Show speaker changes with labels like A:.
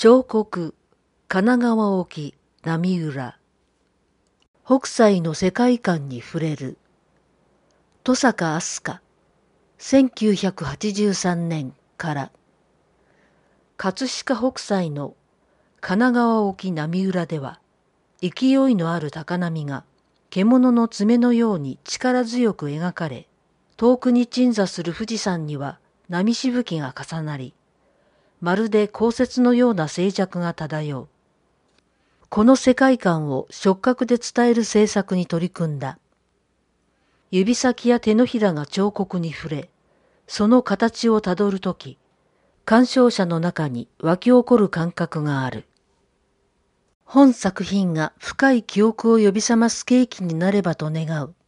A: 彫刻、神奈川沖波浦。北斎の世界観に触れる。登坂飛鳥、1983年から。葛飾北斎の神奈川沖波浦では、勢いのある高波が獣の爪のように力強く描かれ、遠くに鎮座する富士山には波しぶきが重なり、まるで降雪のような静寂が漂う。この世界観を触覚で伝える制作に取り組んだ。指先や手のひらが彫刻に触れ、その形をたどるとき、鑑賞者の中に湧き起こる感覚がある。本作品が深い記憶を呼び覚ます契機になればと願う。